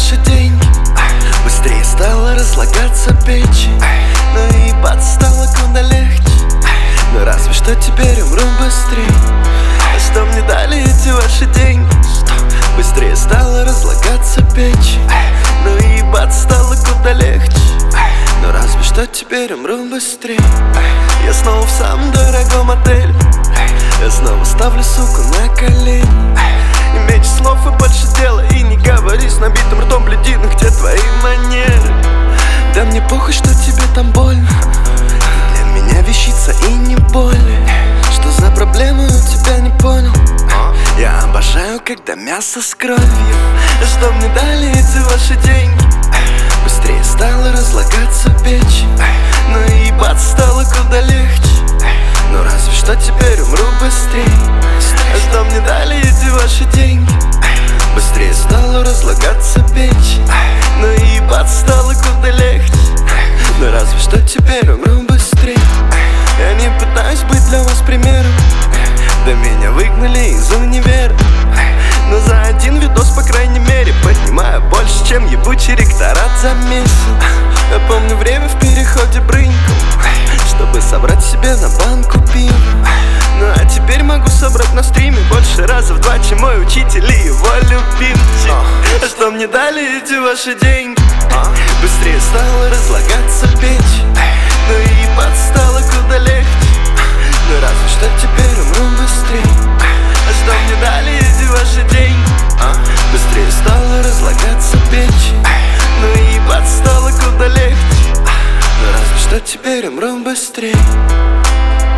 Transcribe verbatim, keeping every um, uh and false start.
ваши деньги. Быстрее стало разлагаться печи, но ебаться стало куда легче. Но разве что теперь умру быстрее. А что мне дали эти ваши деньги? Быстрее стало разлагаться печи, но ебаться стало куда легче. Но разве что теперь умру быстрее. Я снова в самом дорогом отеле, я снова ставлю суку на колени. И меньше слов и больше дела. И не говори с набитым ртом, гляди, ну где твои манеры. Да мне похуй, что тебе там больно. Ты для меня вещица и не более. Что за проблемы у тебя, не понял. Я обожаю, когда мясо с кровью. Что мне дали эти ваши деньги? Быстрее стало разлагаться печь, но ебаться стало куда легче. Но разве что теперь умру быстрее. А что мне дали эти ваши деньги? Быстрее стало разлагаться печь, но ебаться стало куда легче. Но разве что теперь умру быстрее. Я не пытаюсь быть для вас примером, да меня выгнали из универа. Но за один видос, по крайней мере, поднимаю больше, чем ебучий ректорат за месяц. Я помню время в переходе брынькал, чтобы собрать себе на банку пива. Ну а теперь могу собрать на стриме больше раза в два, чем мой учитель и его любимчик. А что мне дали эти ваши деньги? Быстрее стало разлагаться печь, но и ебаться стало куда легче. Но разве что теперь умру быстрее. А что мне дали эти ваши деньги? Быстрее стало разлагаться печь, но и ебаться стало куда легче. Но разве что теперь умру быстрее.